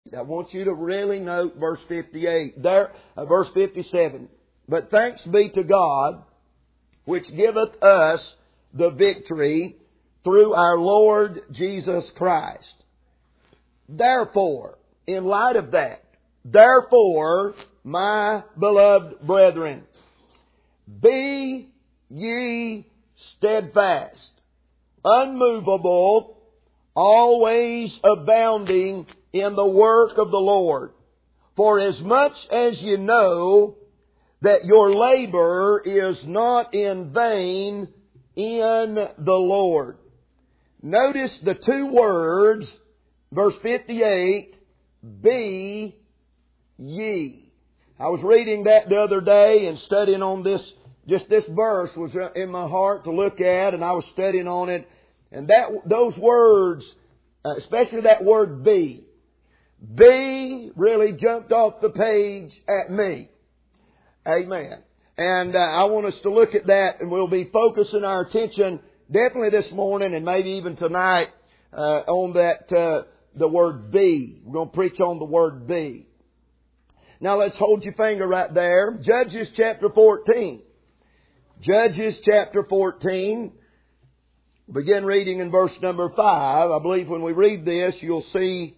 I want you to really note verse 58. Verse 57. But thanks be to God, which giveth us the victory through our Lord Jesus Christ. Therefore, in light of that, therefore, my beloved brethren, be ye steadfast, unmovable, always abounding in the work of the Lord. For as much as you know that your labor is not in vain in the Lord. Notice the two words, verse 58, be ye. I was reading that the other day and studying on this. Just this verse was in my heart to look at, and I was studying on it. And those words, especially that word be really jumped off the page at me. Amen. And I want us to look at that, and we'll be focusing our attention definitely this morning and maybe even tonight on that the word be. We're going to preach on the word be. Now let's hold your finger right there. Judges chapter 14. Judges chapter 14. Begin reading in verse number 5. I believe when we read this, you'll see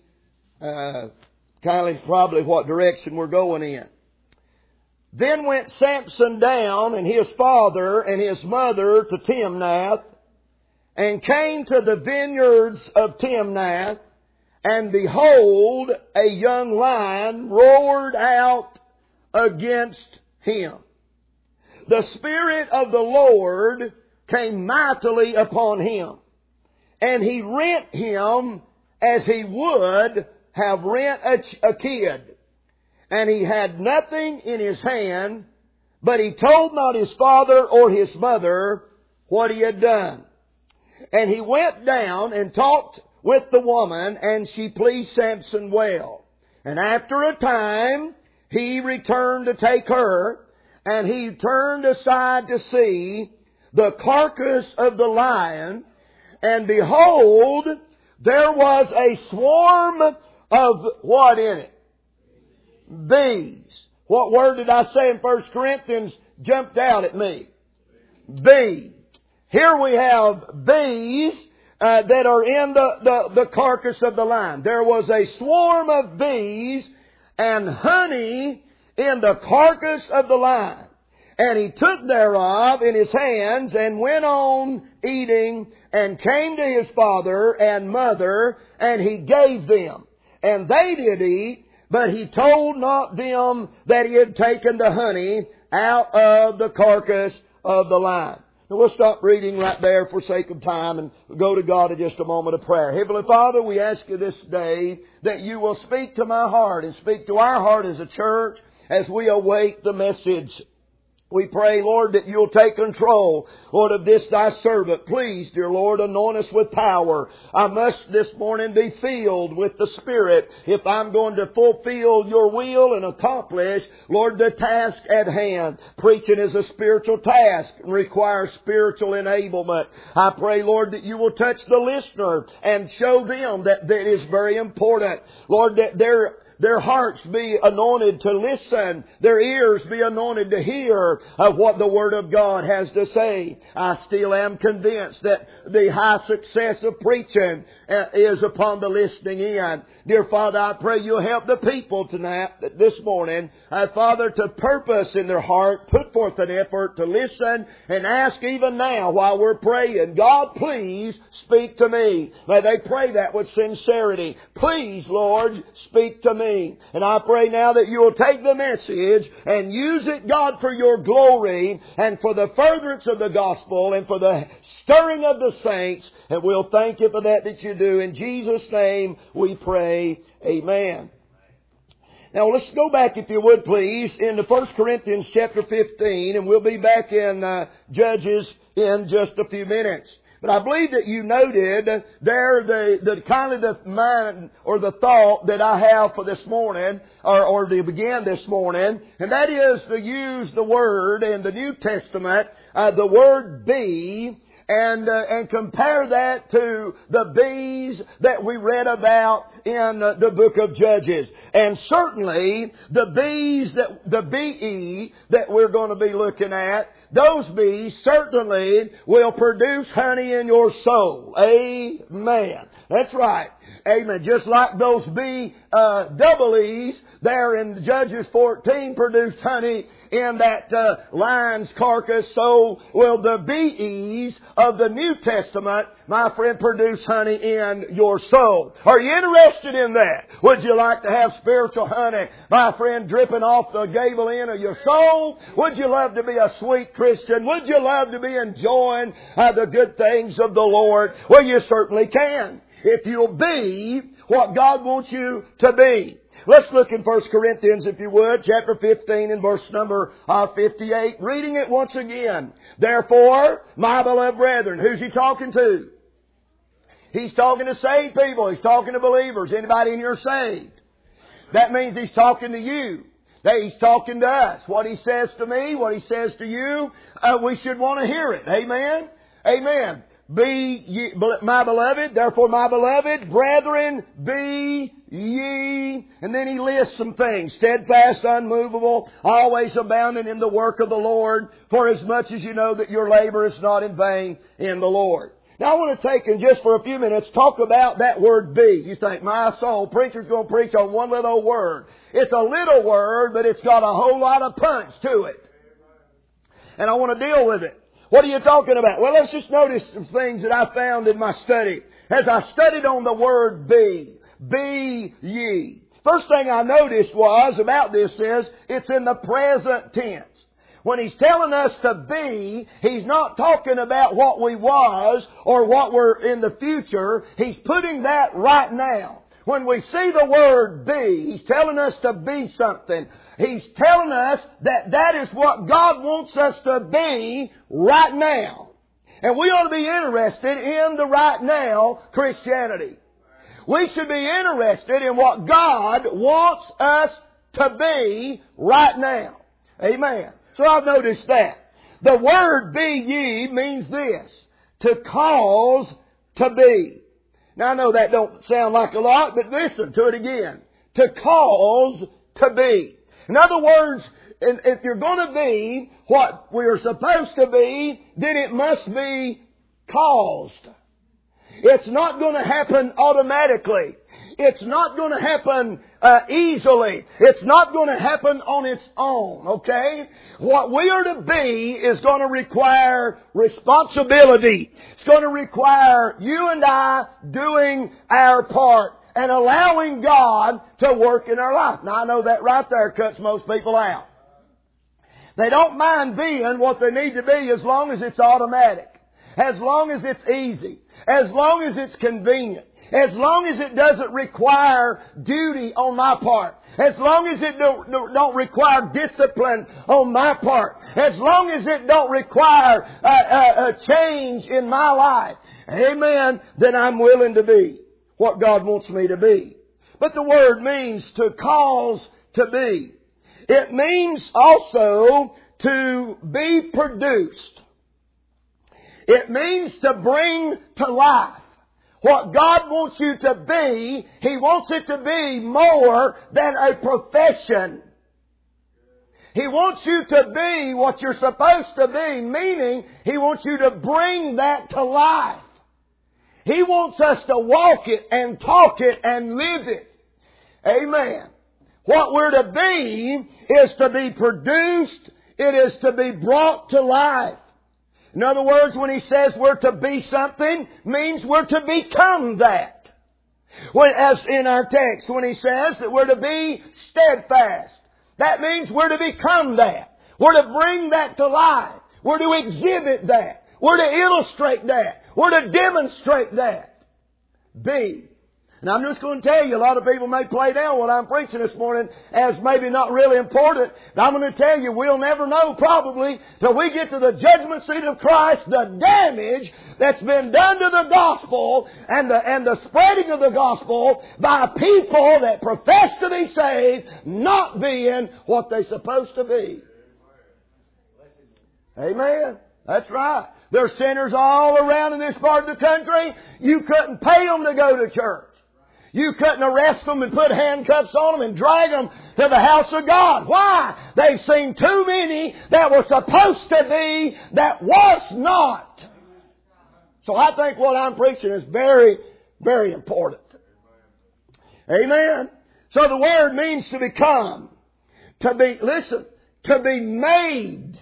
probably what direction we're going in. Then went Samson down and his father and his mother to Timnath, and came to the vineyards of Timnath, and behold, a young lion roared out against him. The Spirit of the Lord came mightily upon him, and he rent him as he would have rent a kid. And he had nothing in his hand, but he told not his father or his mother what he had done. And he went down and talked with the woman, and she pleased Samson well. And after a time, he returned to take her, and he turned aside to see the carcass of the lion, and behold, there was a swarm of what in it? Bees. What word did I say in 1 Corinthians jumped out at me? Bees. Here we have bees that are in the carcass of the lion. There was a swarm of bees and honey in the carcass of the lion. And he took thereof in his hands and went on eating, and came to his father and mother, and he gave them. And they did eat, but he told not them that he had taken the honey out of the carcass of the lion. Now we'll stop reading right there for sake of time and go to God in just a moment of prayer. Heavenly Father, we ask you this day that you will speak to my heart and speak to our heart as a church as we await the message. We pray, Lord, that you'll take control, Lord, of this thy servant. Please, dear Lord, anoint us with power. I must this morning be filled with the Spirit if I'm going to fulfill your will and accomplish, Lord, the task at hand. Preaching is a spiritual task and requires spiritual enablement. I pray, Lord, that you will touch the listener and show them that is very important. Lord, that their hearts be anointed to listen. Their ears be anointed to hear of what the Word of God has to say. I still am convinced that the high success of preaching is upon the listening end. Dear Father, I pray you'll help the people tonight, this morning, Father, to purpose in their heart, put forth an effort to listen and ask even now while we're praying, God, please speak to me. May they pray that with sincerity. Please, Lord, speak to me. And I pray now that you will take the message and use it, God, for your glory and for the furtherance of the gospel and for the stirring of the saints. And we'll thank you for that you do. In Jesus' name we pray. Amen. Now let's go back, if you would please, into 1 Corinthians chapter 15, and we'll be back in Judges in just a few minutes. But I believe that you noted there the kind of the mind or the thought that I have for this morning, or to begin this morning, and that is to use the word in the New Testament, the word be, and compare that to the bees that we read about in the book of Judges. And certainly the BE that we're going to be looking at, those bees certainly will produce honey in your soul. Amen. That's right. Amen. Just like those double E's there in Judges 14 produced honey in that lion's carcass, so will the BEs of the New Testament, my friend, produce honey in your soul. Are you interested in that? Would you like to have spiritual honey, my friend, dripping off the gable end of your soul? Would you love to be a sweet Christian? Would you love to be enjoying the good things of the Lord? Well, you certainly can, if you'll be what God wants you to be. Let's look in 1 Corinthians, if you would, chapter 15 and verse number 58. Reading it once again. Therefore, my beloved brethren, who's he talking to? He's talking to saved people. He's talking to believers. Anybody in here saved? That means he's talking to you. He's talking to us. What he says to me, what he says to you, we should want to hear it. Amen? Amen. Be ye, my beloved, therefore my beloved brethren, be ye. And then he lists some things. Steadfast, unmovable, always abounding in the work of the Lord, for as much as you know that your labor is not in vain in the Lord. Now I want to take and just for a few minutes talk about that word be. You think, my soul, preacher's going to preach on one little word. It's a little word, but it's got a whole lot of punch to it. And I want to deal with it. What are you talking about? Well, let's just notice some things that I found in my study. As I studied on the word be ye. First thing I noticed was about this is it's in the present tense. When he's telling us to be, he's not talking about what we was or what we're in the future. He's putting that right now. When we see the word be, he's telling us to be something. He's telling us that that is what God wants us to be right now. And we ought to be interested in the right now Christianity. We should be interested in what God wants us to be right now. Amen. So I've noticed that. The word be ye means this: to cause to be. Now I know that don't sound like a lot, but listen to it again. To cause to be. In other words, if you're going to be what we are supposed to be, then it must be caused. It's not going to happen automatically. It's not going to happen easily. It's not going to happen on its own, okay? What we are to be is going to require responsibility. It's going to require you and I doing our part and allowing God to work in our life. Now, I know that right there cuts most people out. They don't mind being what they need to be as long as it's automatic, as long as it's easy, as long as it's convenient, as long as it doesn't require duty on my part, as long as it don't require discipline on my part, as long as it don't require a change in my life, amen, then I'm willing to be what God wants me to be. But the word means to cause to be. It means also to be produced. It means to bring to life. What God wants you to be, He wants it to be more than a profession. He wants you to be what you're supposed to be, meaning He wants you to bring that to life. He wants us to walk it and talk it and live it. Amen. What we're to be is to be produced. It is to be brought to life. In other words, when he says we're to be something, means we're to become that. As in our text, when he says that we're to be steadfast, that means we're to become that. We're to bring that to life. We're to exhibit that. We're to illustrate that. We're to demonstrate that. Be. And I'm just going to tell you, a lot of people may play down what I'm preaching this morning as maybe not really important. But I'm going to tell you, we'll never know probably till we get to the judgment seat of Christ the damage that's been done to the gospel and the spreading of the gospel by people that profess to be saved not being what they're supposed to be. Amen. That's right. There's sinners all around in this part of the country. You couldn't pay them to go to church. You couldn't arrest them and put handcuffs on them and drag them to the house of God. Why? They've seen too many that were supposed to be that was not. So I think what I'm preaching is very, very important. Amen. So the word means to become. To be, listen, to be made.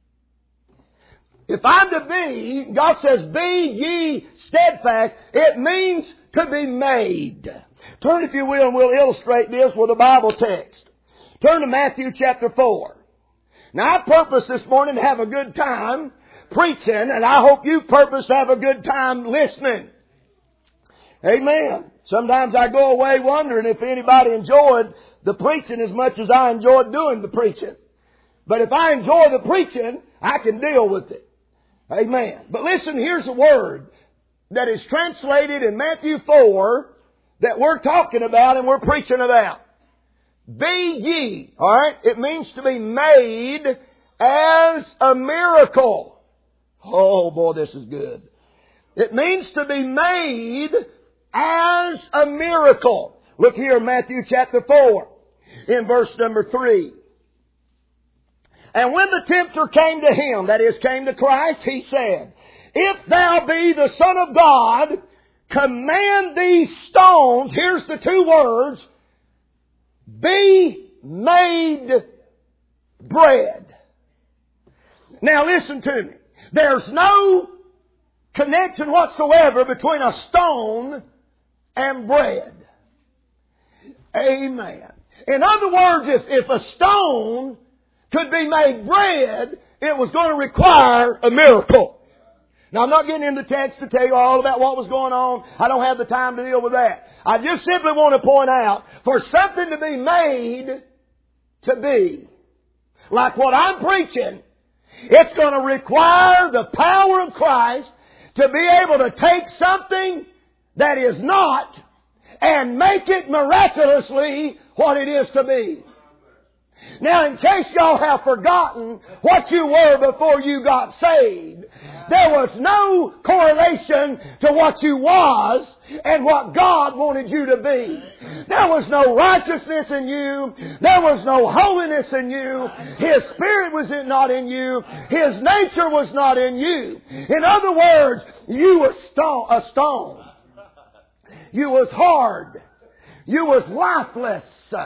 If I'm to be, God says, be ye steadfast. It means to be made. Turn, if you will, and we'll illustrate this with a Bible text. Turn to Matthew chapter 4. Now, I purpose this morning to have a good time preaching, and I hope you purpose to have a good time listening. Amen. Sometimes I go away wondering if anybody enjoyed the preaching as much as I enjoyed doing the preaching. But if I enjoy the preaching, I can deal with it. Amen. But listen, here's a word that is translated in Matthew 4 that we're talking about and we're preaching about. Be ye. Alright? It means to be made as a miracle. Oh boy, this is good. It means to be made as a miracle. Look here in Matthew chapter 4 in verse number 3. And when the tempter came to him, that is, came to Christ, he said, If thou be the Son of God, command these stones, here's the two words, be made bread. Now listen to me. There's no connection whatsoever between a stone and bread. Amen. In other words, if a stone could be made bread, it was going to require a miracle. Now, I'm not getting into text to tell you all about what was going on. I don't have the time to deal with that. I just simply want to point out, for something to be made to be, like what I'm preaching, it's going to require the power of Christ to be able to take something that is not and make it miraculously what it is to be. Now, in case y'all have forgotten what you were before you got saved, there was no correlation to what you was and what God wanted you to be. There was no righteousness in you. There was no holiness in you. His Spirit was not in you. His nature was not in you. In other words, you were a stone. You was hard. You was lifeless.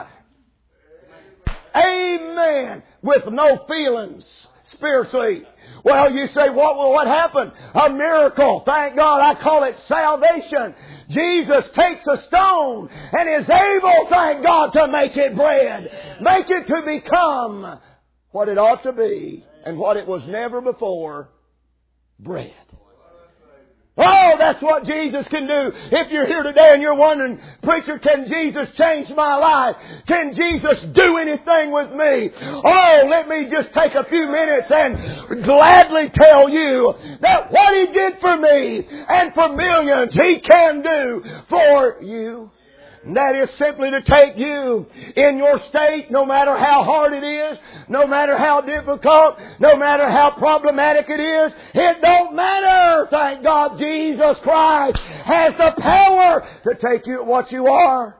Amen. With no feelings spiritually. Well, you say, what happened? A miracle. Thank God. I call it salvation. Jesus takes a stone and is able, thank God, to make it bread. Make it to become what it ought to be and what it was never before, bread. Oh, that's what Jesus can do. If you're here today and you're wondering, preacher, can Jesus change my life? Can Jesus do anything with me? Oh, let me just take a few minutes and gladly tell you that what He did for me and for millions, He can do for you. And that is simply to take you in your state, no matter how hard it is, no matter how difficult, no matter how problematic it is. It don't matter. Thank God Jesus Christ has the power to take you at what you are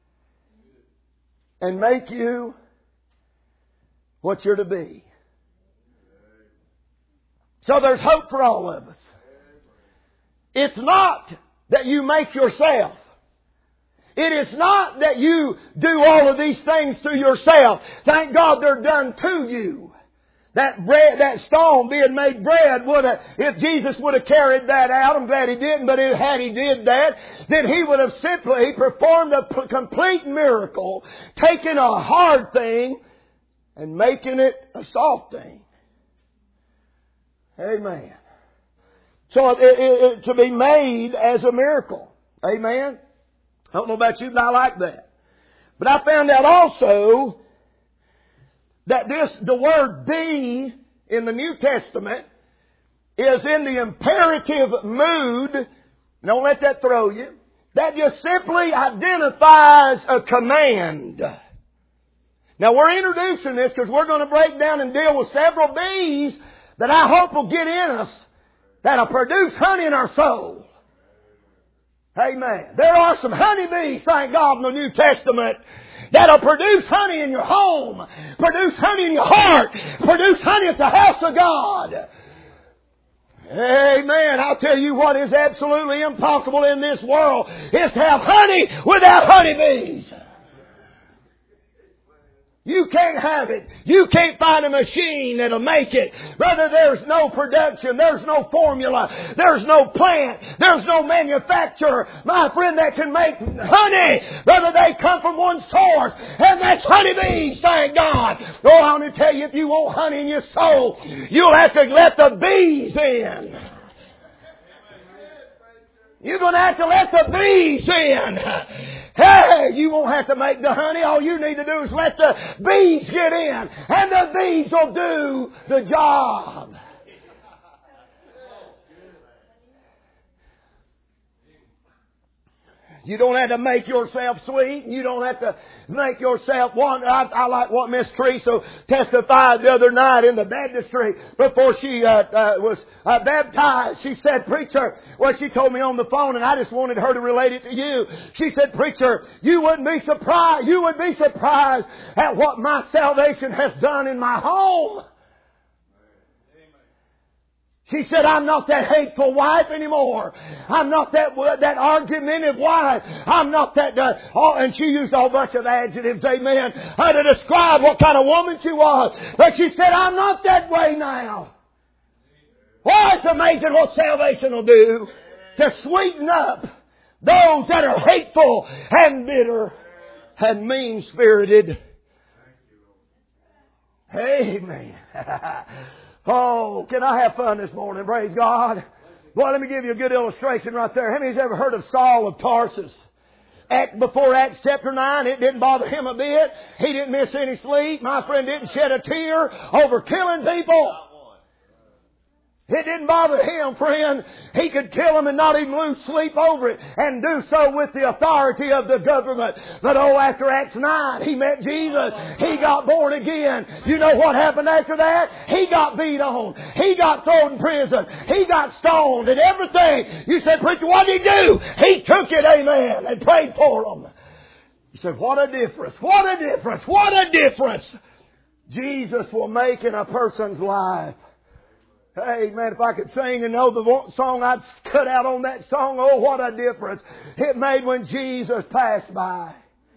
and make you what you're to be. So there's hope for all of us. It's not that you make yourself. It is not that you do all of these things to yourself. Thank God they're done to you. That bread, that stone being made bread would have, if Jesus would have carried that out, I'm glad He didn't, but had He did that, then He would have simply performed a complete miracle, taking a hard thing and making it a soft thing. Amen. So to be made as a miracle. Amen. I don't know about you, but I like that. But I found out also that the word be in the New Testament is in the imperative mood. Don't let that throw you. That just simply identifies a command. Now we're introducing this because we're going to break down and deal with several be's, that I hope will get in us that'll produce honey in our soul. Amen. There are some honeybees, thank God, in the New Testament that'll produce honey in your home, produce honey in your heart, produce honey at the house of God. Amen. I'll tell you what is absolutely impossible in this world is to have honey without honeybees. You can't have it. You can't find a machine that'll make it. Brother, there's no production. There's no formula. There's no plant. There's no manufacturer, my friend, that can make honey. Brother, they come from one source, and that's honeybees, thank God. Oh, I want to tell you, if you want honey in your soul, you'll have to let the bees in. You're going to have to let the bees in. Hey, you won't have to make the honey. All you need to do is let the bees get in. And the bees will do the job. You don't have to make yourself sweet. You don't have to make yourself one. I like what Miss Teresa testified the other night in the baptistry before she was baptized. She said, "Preacher," well, she told me on the phone, and I just wanted her to relate it to you. She said, "Preacher, you wouldn't be surprised. You would be surprised at what my salvation has done in my home." She said, "I'm not that hateful wife anymore. I'm not that argumentative wife. I'm not that..." and she used a whole bunch of adjectives, amen, to describe what kind of woman she was. But she said, "I'm not that way now." Well, it's amazing what salvation will do to sweeten up those that are hateful and bitter and mean-spirited. Amen. Oh, can I have fun this morning? Praise God. Boy, let me give you a good illustration right there. How many's ever heard of Saul of Tarsus? Before Acts chapter 9, it didn't bother him a bit. He didn't miss any sleep. My friend didn't shed a tear over killing people. It didn't bother him, friend. He could kill them and not even lose sleep over it, and do so with the authority of the government. But after Acts 9, he met Jesus. He got born again. You know what happened after that? He got beat on. He got thrown in prison. He got stoned and everything. You said, "Preacher, what did he do?" He took it, amen, and prayed for them. You said, "What a difference. What a difference. What a difference Jesus will make in a person's life." Hey, man, if I could sing and know the song, I'd cut out on that song. Oh, what a difference it made when Jesus passed by.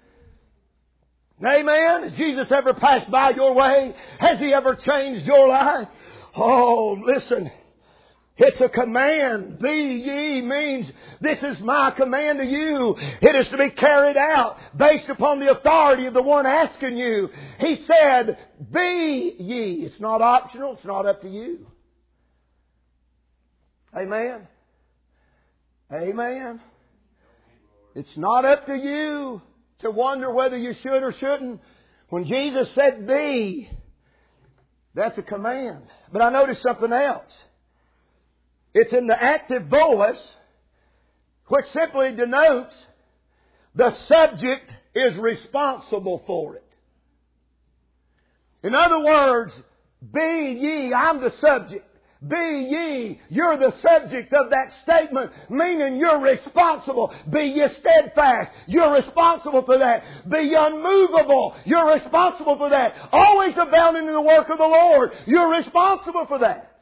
Amen. Has Jesus ever passed by your way? Has He ever changed your life? Oh, listen. It's a command. Be ye means this is my command to you. It is to be carried out based upon the authority of the one asking you. He said, "Be ye." It's not optional. It's not up to you. Amen. Amen. It's not up to you to wonder whether you should or shouldn't. When Jesus said "be," that's a command. But I noticed something else. It's in the active voice, which simply denotes the subject is responsible for it. In other words, be ye, I'm the subject. Be ye, you're the subject of that statement, meaning you're responsible. Be ye steadfast, you're responsible for that. Be ye unmovable, you're responsible for that. Always abounding in the work of the Lord, you're responsible for that.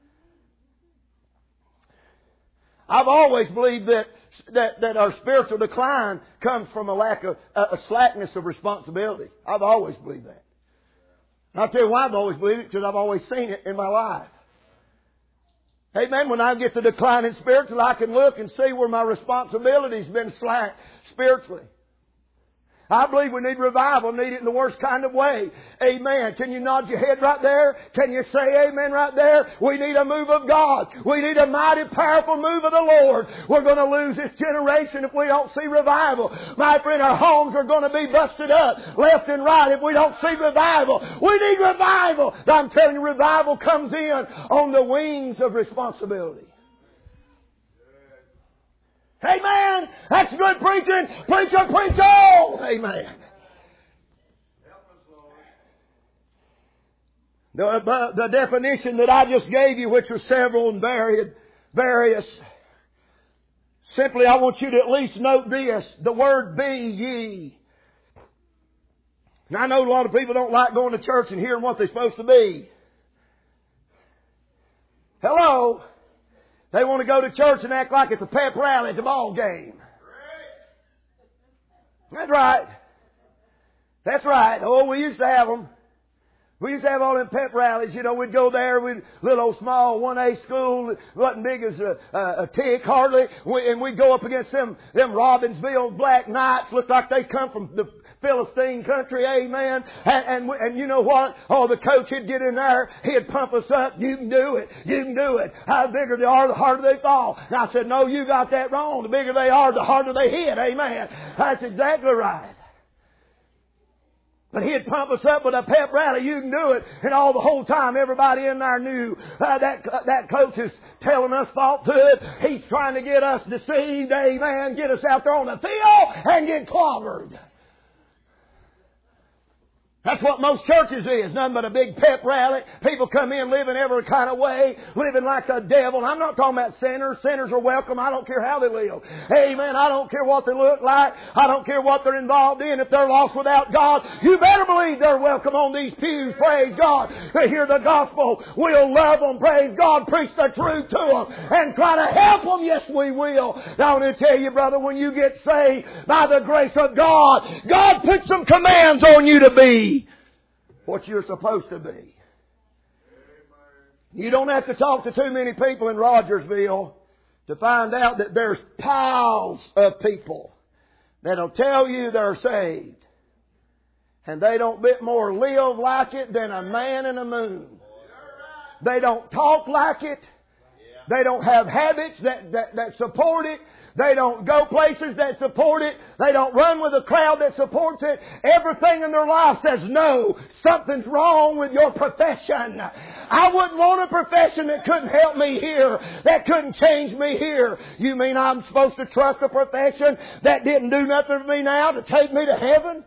I've always believed that our spiritual decline comes from a lack of a slackness of responsibility. I've always believed that. And I'll tell you why I've always believed it, because I've always seen it in my life. Amen. When I get to declining spiritually, I can look and see where my responsibility's been slack spiritually. I believe we need revival, need it in the worst kind of way. Amen. Can you nod your head right there? Can you say amen right there? We need a move of God. We need a mighty, powerful move of the Lord. We're going to lose this generation if we don't see revival. My friend, our homes are going to be busted up left and right if we don't see revival. We need revival. I'm telling you, revival comes in on the wings of responsibility. Amen. That's good preaching. Preacher, preach on. Amen. The definition that I just gave you, which was several and various, simply I want you to at least note this, the word be ye. Now I know a lot of people don't like going to church and hearing what they're supposed to be. Hello? They want to go to church and act like it's a pep rally at the ball game. That's right. That's right. Oh, we used to have them. We used to have all them pep rallies. You know, we'd go there with little old small 1A school, wasn't big as a tick hardly, and we'd go up against them Robbinsville Black Knights. Looked like they come from the Philistine country, amen. And you know what? Oh, the coach would get in there, he'd pump us up. You can do it. You can do it. How bigger they are, the harder they fall. And I said, no, you got that wrong. The bigger they are, the harder they hit, amen. That's exactly right. But he'd pump us up with a pep rally. You can do it. And all the whole time, everybody in there knew that coach is telling us falsehood. He's trying to get us deceived, amen. Get us out there on the field and get clobbered. That's what most churches is. Nothing but a big pep rally. People come in living every kind of way. Living like the devil. And I'm not talking about sinners. Sinners are welcome. I don't care how they live. Amen. I don't care what they look like. I don't care what they're involved in. If they're lost without God, you better believe they're welcome on these pews. Praise God. To hear the gospel. We'll love them. Praise God. Preach the truth to them. And try to help them. Yes, we will. Now, I want to tell you, brother, when you get saved by the grace of God, God puts some commands on you to be what you're supposed to be. You don't have to talk to too many people in Rogersville to find out that there's piles of people that'll tell you they're saved. And they don't bit more live like it than a man in the moon. They don't talk like it. They don't have habits that support it. They don't go places that support it. They don't run with a crowd that supports it. Everything in their life says, no, something's wrong with your profession. I wouldn't want a profession that couldn't help me here, that couldn't change me here. You mean I'm supposed to trust a profession that didn't do nothing for me now to take me to heaven?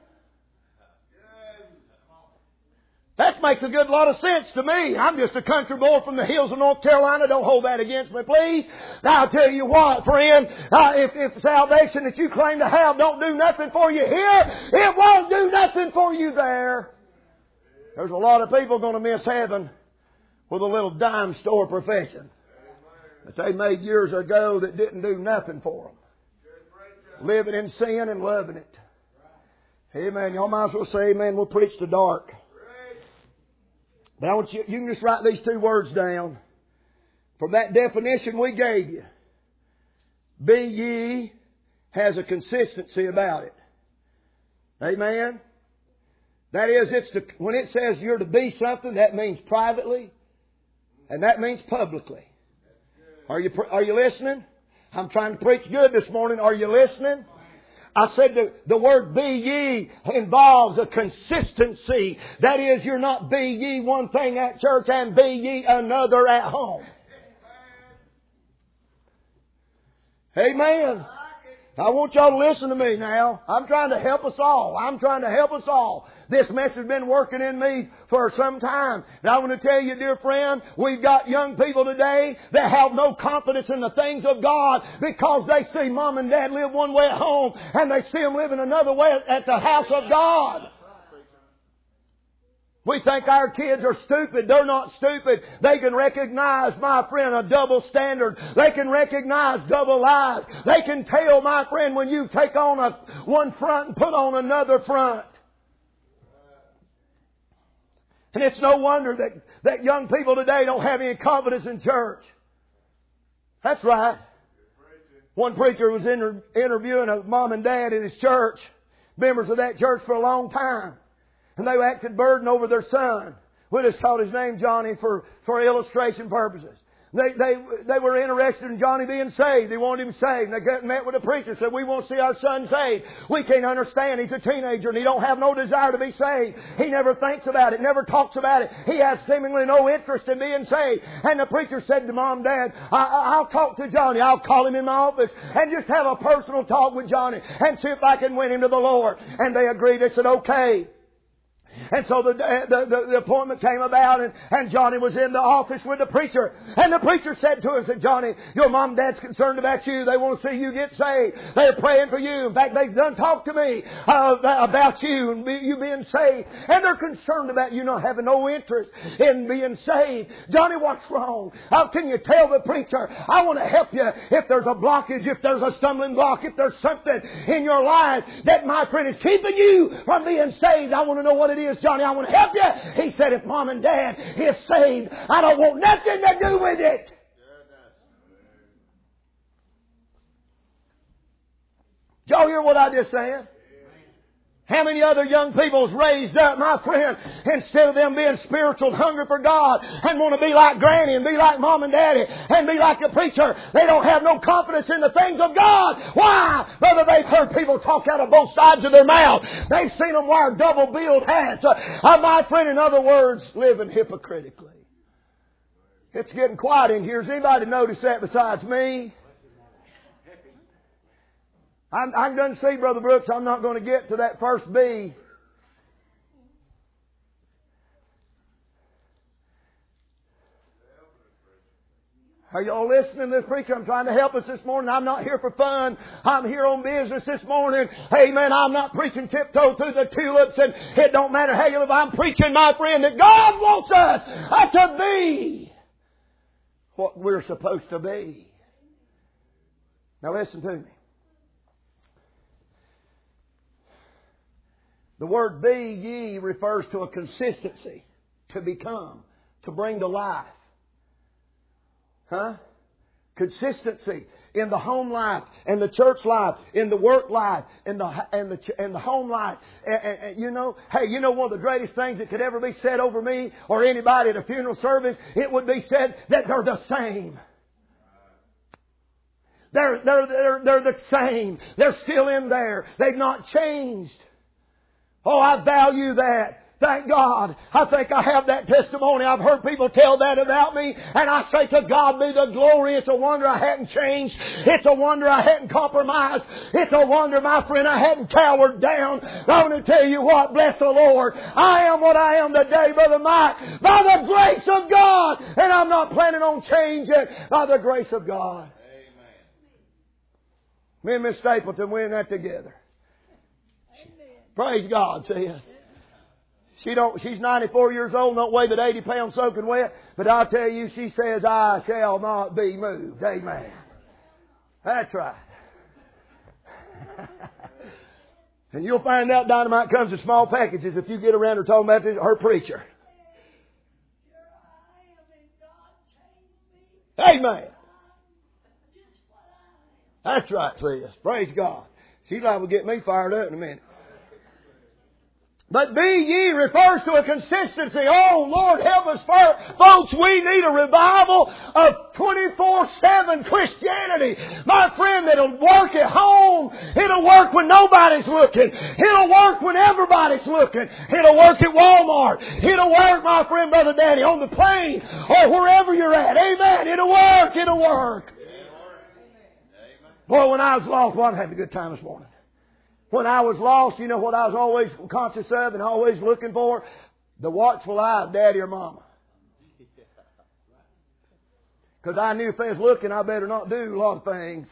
That makes a good lot of sense to me. I'm just a country boy from the hills of North Carolina. Don't hold that against me, please. Now, I'll tell you what, friend, if salvation that you claim to have don't do nothing for you here, it won't do nothing for you there. There's a lot of people going to miss heaven with a little dime store profession that they made years ago that didn't do nothing for them. Living in sin and loving it. Amen. Y'all might as well say amen. We'll preach the dark. But I want you can just write these two words down. From that definition we gave you. Be ye has a consistency about it. Amen? That is, when it says you're to be something, that means privately. And that means publicly. Are you listening? I'm trying to preach good this morning. Are you listening? I said the word be ye involves a consistency. That is, you're not be ye one thing at church and be ye another at home. Amen. I want y'all to listen to me now. I'm trying to help us all. I'm trying to help us all. This message has been working in me for some time. And I want to tell you, dear friend, we've got young people today that have no confidence in the things of God because they see mom and dad live one way at home and they see them living another way at the house of God. We think our kids are stupid. They're not stupid. They can recognize, my friend, a double standard. They can recognize double lies. They can tell, my friend, when you take on one front and put on another front. And it's no wonder that young people today don't have any confidence in church. That's right. One preacher was interviewing a mom and dad in his church, members of that church for a long time. And they acted burden over their son. We just called his name Johnny for illustration purposes. They were interested in Johnny being saved. They wanted him saved. And they met with a preacher and said, we want to see our son saved. We can't understand. He's a teenager and he don't have no desire to be saved. He never thinks about it, never talks about it. He has seemingly no interest in being saved. And the preacher said to Mom, Dad, I'll talk to Johnny. I'll call him in my office and just have a personal talk with Johnny and see if I can win him to the Lord. And they agreed. They said, okay. And so the appointment came about, and Johnny was in the office with the preacher. And the preacher said to him, said, Johnny, your mom and dad's concerned about you. They want to see you get saved. They're praying for you. In fact, they've done talk to me about you and you being saved. And they're concerned about you not having no interest in being saved. Johnny, what's wrong? How can you tell the preacher, I want to help you if there's a blockage, if there's a stumbling block, if there's something in your life that, my friend, is keeping you from being saved. I want to know what it is, Johnny. I want to help you. He said, if mom and dad is saved, I don't want nothing to do with it. Did y'all hear what I just said? How many other young people's raised up, my friend, instead of them being spiritual, hungry for God, and want to be like Granny and be like Mom and Daddy and be like the preacher, they don't have no confidence in the things of God. Why? Brother, they've heard people talk out of both sides of their mouth. They've seen them wear double-billed hats. My friend, in other words, living hypocritically. It's getting quiet in here. Has anybody noticed that besides me? I done see, Brother Brooks, I'm not going to get to that first B. Are y'all listening to this preacher? I'm trying to help us this morning. I'm not here for fun. I'm here on business this morning. Amen. I'm not preaching tiptoe through the tulips, and it don't matter how you live. I'm preaching, my friend, that God wants us to be what we're supposed to be. Now listen to me. The word be ye refers to a consistency, to become, to bring to life. Huh? Consistency in the home life, in the church life, in the work life, in the home life. And you know, hey, you know one of the greatest things that could ever be said over me or anybody at a funeral service, it would be said that they're the same. They're the same. They're still in there. They've not changed. Oh, I value that. Thank God. I think I have that testimony. I've heard people tell that about me. And I say, to God be the glory. It's a wonder I hadn't changed. It's a wonder I hadn't compromised. It's a wonder, my friend, I hadn't cowered down. I want to tell you what, bless the Lord. I am what I am today, Brother Mike, by the grace of God. And I'm not planning on changing by the grace of God. Amen. Me and Miss Stapleton, we're in that together. Praise God, sis. She's 94 years old, don't weigh but 80 pounds soaking wet. But I'll tell you, she says, I shall not be moved. Amen. That's right. And you'll find out dynamite comes in small packages if you get around her talking about her preacher. Amen. That's right, sis. Praise God. She's liable to get me fired up in a minute. But be ye refers to a consistency. Oh, Lord, help us, folks. We need a revival of 24/7 Christianity. My friend, that'll work at home. It'll work when nobody's looking. It'll work when everybody's looking. It'll work at Walmart. It'll work, my friend, Brother Daddy, on the plane or wherever you're at. Amen. It'll work. It'll work. Boy, when I was lost, well, I'm having a good time this morning. When I was lost, you know what I was always conscious of and always looking for? The watchful eye of Daddy or Mama. Because I knew if they was looking, I better not do a lot of things.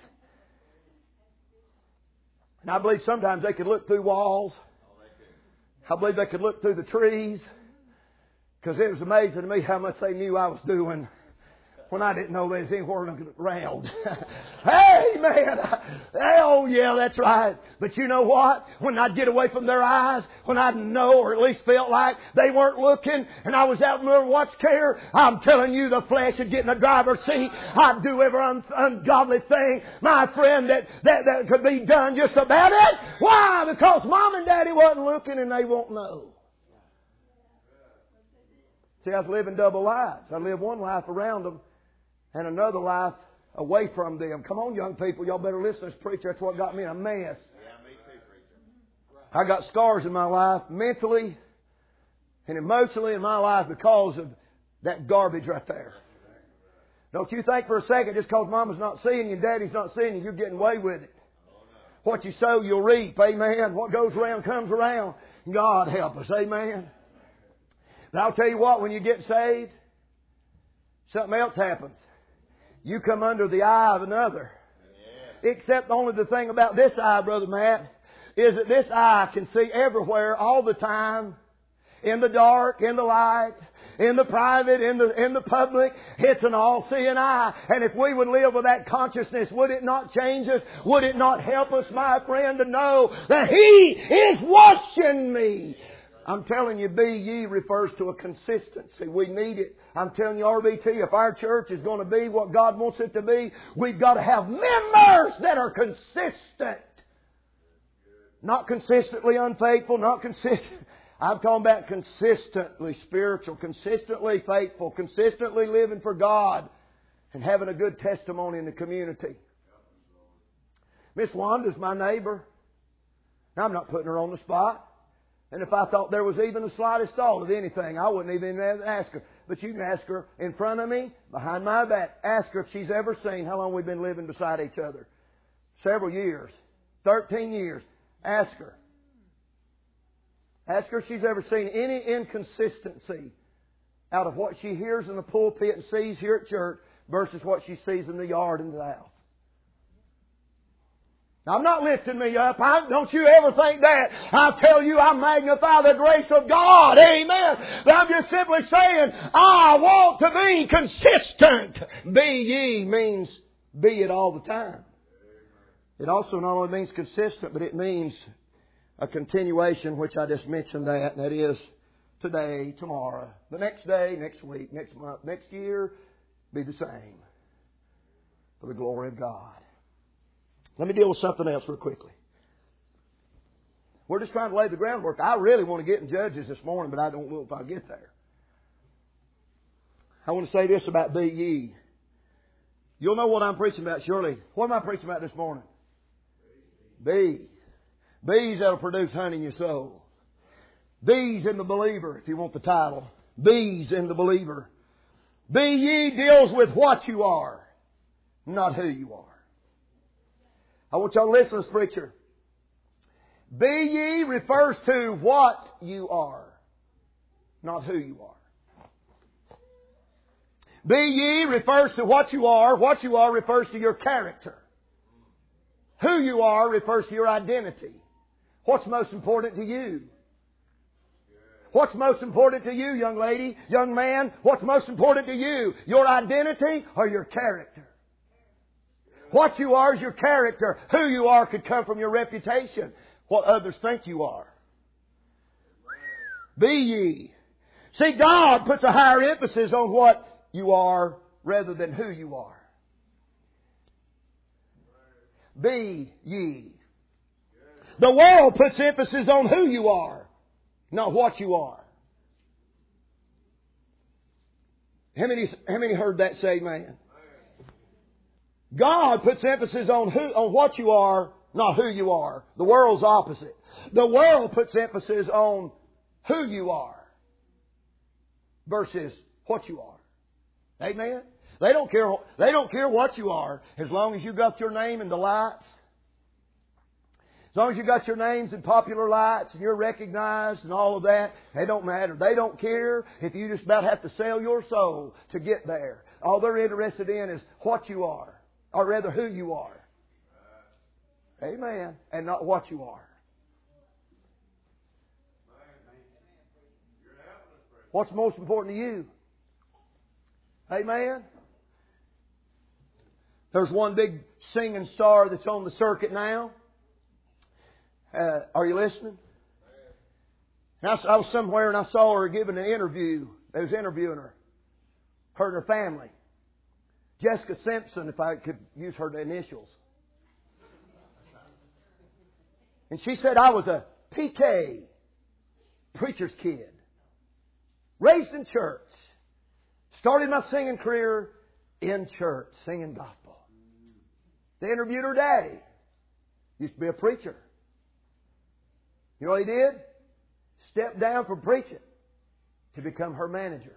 And I believe sometimes they could look through walls. I believe they could look through the trees. Because it was amazing to me how much they knew I was doing when I didn't know they was anywhere around. Hey, man. Oh, yeah, that's right. But you know what? When I'd get away from their eyes, when I'd know or at least felt like they weren't looking, and I was out in their watch care, I'm telling you, the flesh would get in the driver's seat. I'd do every ungodly thing, my friend, that could be done just about it. Why? Because Mom and Daddy wasn't looking and they won't know. See, I was living double lives. I lived one life around them and another life away from them. Come on, young people. Y'all better listen to this preacher. That's what got me in a mess. Yeah, me too, preacher. I got scars in my life, mentally and emotionally in my life because of that garbage right there. Don't you think for a second, just because Mama's not seeing you and Daddy's not seeing you, you're getting away with it. What you sow, you'll reap. Amen. What goes around comes around. God help us. Amen. But I'll tell you what, when you get saved, something else happens. You come under the eye of another. Except only the thing about this eye, Brother Matt, is that this eye can see everywhere all the time. In the dark, in the light, in the private, in the public. It's an all-seeing eye. And if we would live with that consciousness, would it not change us? Would it not help us, my friend, to know that He is watching me? I'm telling you, be ye refers to a consistency. We need it. I'm telling you, RBT, if our church is going to be what God wants it to be, we've got to have members that are consistent. Not consistently unfaithful, not consistent. I'm talking about consistently spiritual, consistently faithful, consistently living for God and having a good testimony in the community. Miss Wanda's my neighbor. Now, I'm not putting her on the spot. And if I thought there was even the slightest thought of anything, I wouldn't even ask her. But you can ask her in front of me, behind my back. Ask her if she's ever seen how long we've been living beside each other. Several years. 13 years. Ask her. Ask her if she's ever seen any inconsistency out of what she hears in the pulpit and sees here at church versus what she sees in the yard and the house. I'm not lifting me up. Don't you ever think that. I tell you, I magnify the grace of God. Amen. But I'm just simply saying, I want to be consistent. Be ye means be it all the time. It also not only means consistent, but it means a continuation, which I just mentioned that, and that is today, tomorrow, the next day, next week, next month, next year, be the same for the glory of God. Let me deal with something else real quickly. We're just trying to lay the groundwork. I really want to get in Judges this morning, but I don't know if I'll get there. I want to say this about be ye. You'll know what I'm preaching about, surely. What am I preaching about this morning? Bees. Bees that'll produce honey in your soul. Bees in the believer, if you want the title. Bees in the believer. Be ye deals with what you are, not who you are. I want y'all to listen to this preacher. Be ye refers to what you are, not who you are. Be ye refers to what you are. What you are refers to your character. Who you are refers to your identity. What's most important to you? What's most important to you, young lady, young man? What's most important to you? Your identity or your character? What you are is your character. Who you are could come from your reputation. What others think you are. Be ye. See, God puts a higher emphasis on what you are rather than who you are. Be ye. The world puts emphasis on who you are, not what you are. How many heard that say amen? God puts emphasis on what you are, not who you are. The world's opposite. The world puts emphasis on who you are versus what you are. Amen? They don't care what you are, as long as you got your name in the lights. As long as you got your names in popular lights and you're recognized and all of that, they don't matter. They don't care if you just about have to sell your soul to get there. All they're interested in is what you are. Or rather, who you are. Amen. And not what you are. What's most important to you? Amen. There's one big singing star that's on the circuit now. Are you listening? I was somewhere and I saw her giving an interview. They was interviewing her. Her and her family. Jessica Simpson, if I could use her initials. And she said, I was a PK, preacher's kid. Raised in church. Started my singing career in church, singing gospel. They interviewed her daddy. Used to be a preacher. You know what he did? Stepped down from preaching to become her manager.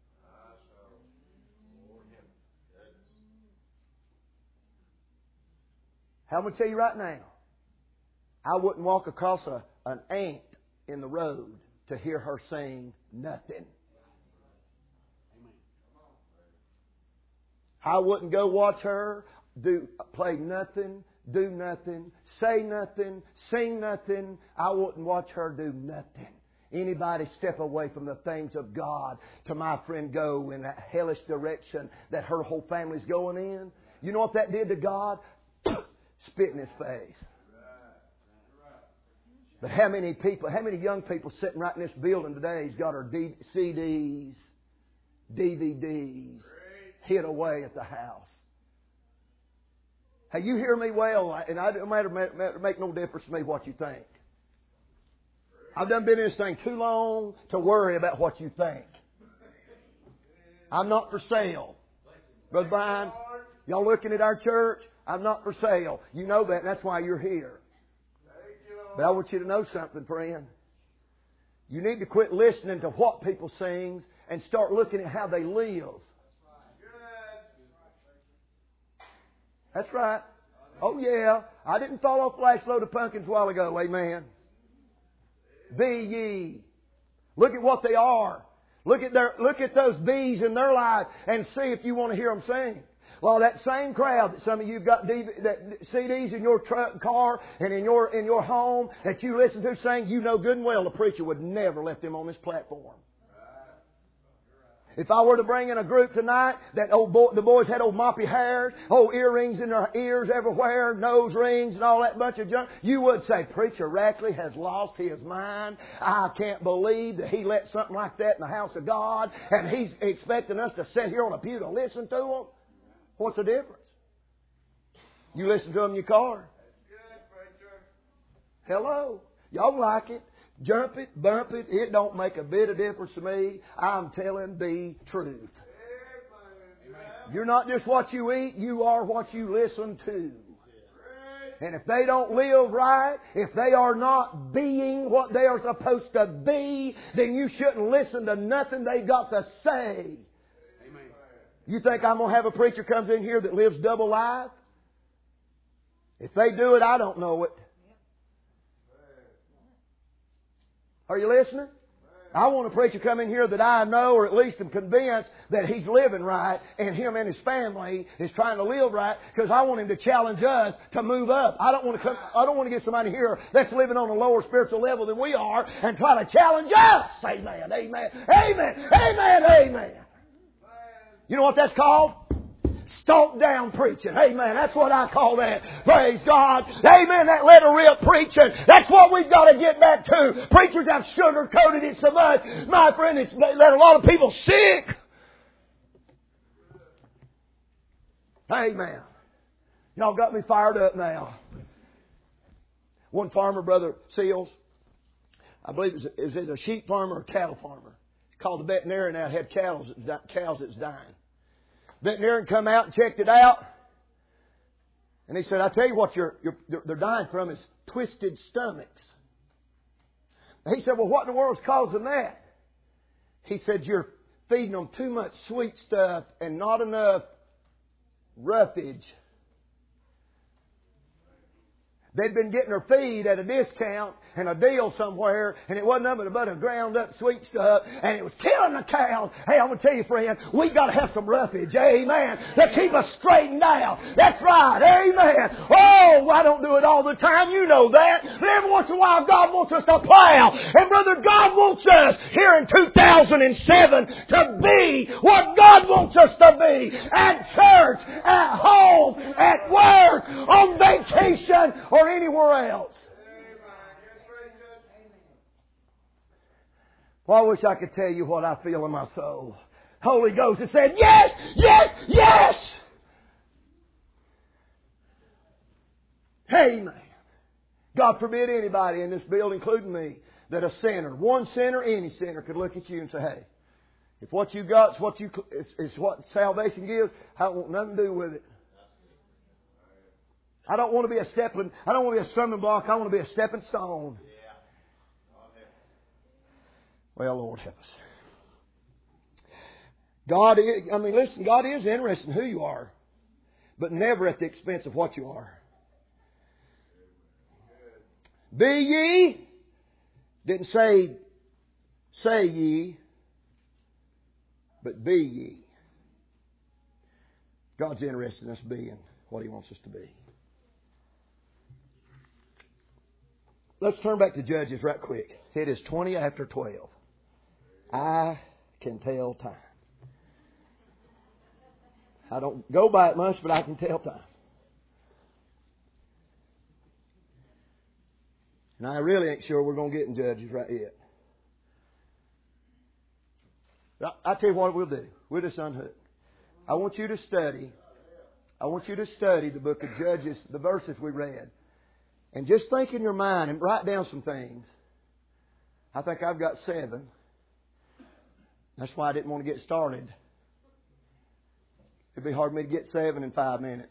I'm going to tell you right now, I wouldn't walk across an ant in the road to hear her sing nothing. I wouldn't go watch her play nothing, do nothing, say nothing, sing nothing. I wouldn't watch her do nothing. Anybody step away from the things of God to my friend go in that hellish direction that her whole family's going in. You know what that did to God? Spit in His face. But how many young people sitting right in this building today has got her CDs, DVDs hid away at the house? Hey, you hear me well, and it don't matter make no difference to me what you think. I've done been in this thing too long to worry about what you think. I'm not for sale. Brother Brian, y'all looking at our church? I'm not for sale. You know that, and that's why you're here. But I want you to know something, friend. You need to quit listening to what people sing and start looking at how they live. That's right. Oh yeah, I didn't fall off the last load of pumpkins a while ago. Amen. Be ye. Look at what they are. Look at those bees in their life and see if you want to hear them sing. Well, that same crowd that some of you've got CDs in your truck, car, and in your home that you listen to sing, you know good and well the preacher would never let them on this platform. If I were to bring in a group tonight that the boys had old moppy hairs, old earrings in their ears everywhere, nose rings and all that bunch of junk, you would say, Preacher Rackley has lost his mind. I can't believe that he let something like that in the house of God and he's expecting us to sit here on a pew to listen to him. What's the difference? You listen to them in your car. Hello. Y'all like it. Jump it, bump it. It don't make a bit of difference to me. I'm telling the truth. You're not just what you eat. You are what you listen to. And if they don't live right, if they are not being what they are supposed to be, then you shouldn't listen to nothing they've got to say. You think I'm going to have a preacher comes in here that lives double life? If they do it, I don't know it. Are you listening? I want a preacher come in here that I know, or at least am convinced that he's living right and him and his family is trying to live right, because I want him to challenge us to move up. I don't want to get somebody here that's living on a lower spiritual level than we are and try to challenge us. Amen, amen, amen, amen, amen. You know what that's called? Stomp down preaching. Amen. That's what I call that. Praise God. Amen. That let her rip preaching. That's what we've got to get back to. Preachers have sugar-coated it so much. My friend, it's let a lot of people sick. Amen. Y'all got me fired up now. One farmer, Brother Seals, I believe is it a sheep farmer or a cattle farmer? He called the veterinarian out, had cows that's dying. Veterinarian come out and checked it out. And he said, I tell you what they're dying from is twisted stomachs. And he said, well, what in the world's causing that? He said, you're feeding them too much sweet stuff and not enough roughage. They'd been getting their feed at a discount and a deal somewhere, and it wasn't nothing but a ground up sweet stuff, and it was killing the cows. Hey, I'm going to tell you, friend, we got to have some roughage, amen, to keep us straightened out. That's right, amen. Oh, I don't do it all the time, you know that. But every once in a while, God wants us to plow. And brother, God wants us here in 2007 to be what God wants us to be. At church, at home, at work, on vacation, or anywhere else. Well, I wish I could tell you what I feel in my soul. Holy Ghost has said, yes, yes, yes. Amen. God forbid anybody in this building, including me, that a sinner, one sinner, any sinner, could look at you and say, hey, if what you got is what salvation gives, I want nothing to do with it. I don't want to be a stumbling block. I want to be a stepping stone. Well, Lord help us. God is interested in who you are, but never at the expense of what you are. Be ye, didn't say ye, but be ye. God's interested in us being what He wants us to be. Let's turn back to Judges right quick. It is 20 after 12. I can tell time. I don't go by it much, but I can tell time. And I really ain't sure we're going to get in Judges right yet. I'll tell you what we'll do. We'll just unhook. I want you to study. I want you to study the book of Judges, the verses we read. And just think in your mind and write down some things. I think I've got 7. That's why I didn't want to get started. It'd be hard for me to get 7 in 5 minutes.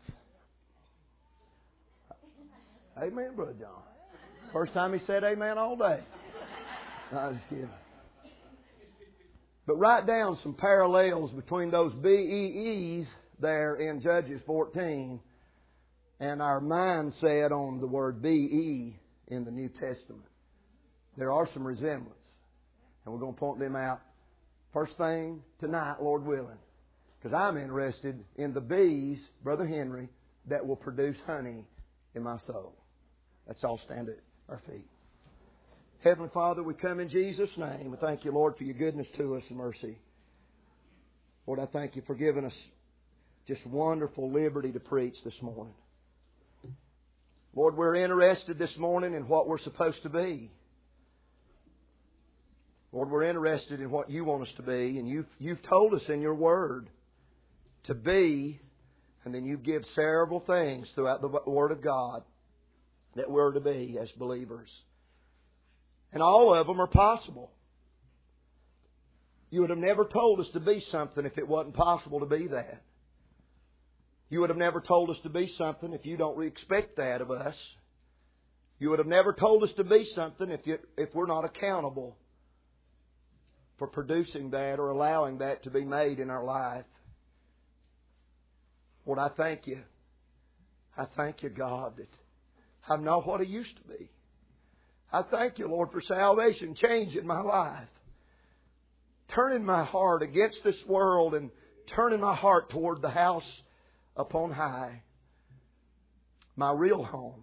Amen, Brother John. First time he said amen all day. No, I'm just kidding. But write down some parallels between those B-E-Es there in Judges 14 and our mindset on the word B-E in the New Testament. There are some resemblance. And we're going to point them out first thing tonight, Lord willing. Because I'm interested in the bees, Brother Henry, that will produce honey in my soul. Let's all stand at our feet. Heavenly Father, we come in Jesus' name. We thank you, Lord, for your goodness to us and mercy. Lord, I thank you for giving us just wonderful liberty to preach this morning. Lord, we're interested this morning in what we're supposed to be. Lord, we're interested in what you want us to be, and you've told us in your Word to be, and then you give several things throughout the Word of God that we're to be as believers. And all of them are possible. You would have never told us to be something if it wasn't possible to be that. You would have never told us to be something if you don't expect that of us. You would have never told us to be something if we're not accountable for producing that or allowing that to be made in our life. Lord, I thank you. I thank you, God, that I'm not what I used to be. I thank you, Lord, for salvation changing my life. Turning my heart against this world and turning my heart toward the house upon high. My real home.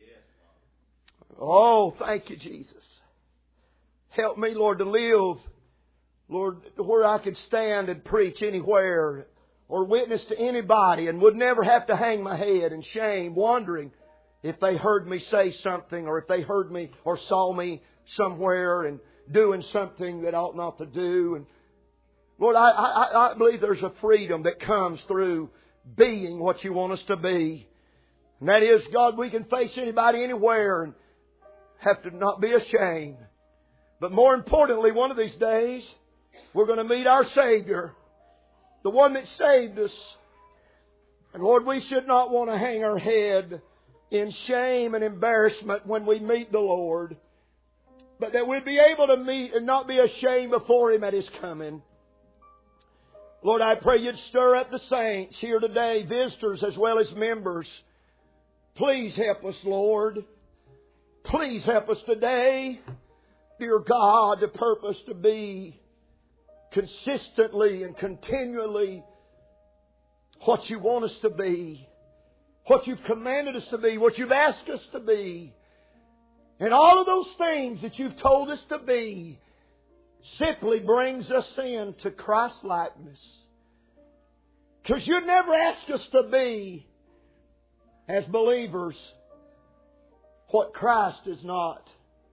Oh, thank you, Jesus. Help me, Lord, to live, Lord, where I could stand and preach anywhere or witness to anybody and would never have to hang my head in shame, wondering if they heard me say something or if they heard me or saw me somewhere and doing something that ought not to do. And Lord, I believe there's a freedom that comes through being what you want us to be. And that is, God, we can face anybody anywhere and have to not be ashamed. But more importantly, one of these days, we're going to meet our Savior, the one that saved us. And Lord, we should not want to hang our head in shame and embarrassment when we meet the Lord, but that we'd be able to meet and not be ashamed before Him at His coming. Lord, I pray You'd stir up the saints here today, visitors as well as members. Please help us, Lord. Please help us today, dear God, to purpose to be consistently and continually what You want us to be, what You've commanded us to be, what You've asked us to be. And all of those things that You've told us to be simply brings us into Christ-likeness. Because You'd never ask us to be, as believers, what Christ is not.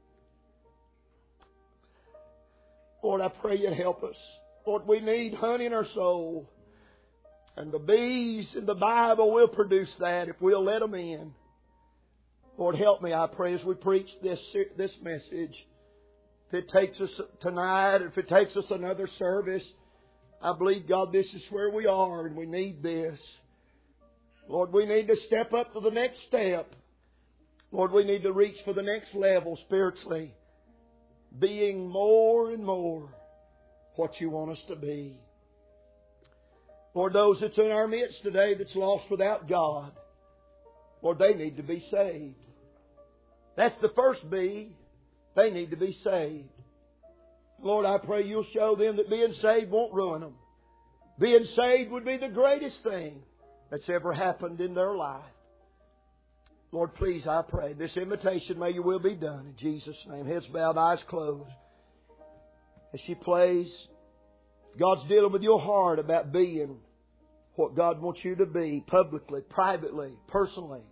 Lord, I pray You'd help us. Lord, we need honey in our soul. And the bees in the Bible will produce that if we'll let them in. Lord, help me, I pray, as we preach this message. If it takes us tonight, if it takes us another service, I believe, God, this is where we are and we need this. Lord, we need to step up to the next step. Lord, we need to reach for the next level spiritually, being more and more what You want us to be. Lord, those that's in our midst today that's lost without God, Lord, they need to be saved. That's the first B. They need to be saved. Lord, I pray You'll show them that being saved won't ruin them. Being saved would be the greatest thing that's ever happened in their life. Lord, please, I pray, this invitation, may Your will be done. In Jesus' name. Heads bowed, eyes closed. As she plays, God's dealing with your heart about being what God wants you to be, publicly, privately, personally.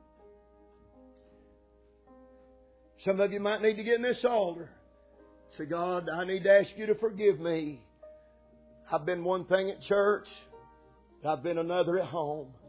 Some of you might need to get in this altar. Say, God, I need to ask You to forgive me. I've been one thing at church, I've been another at home.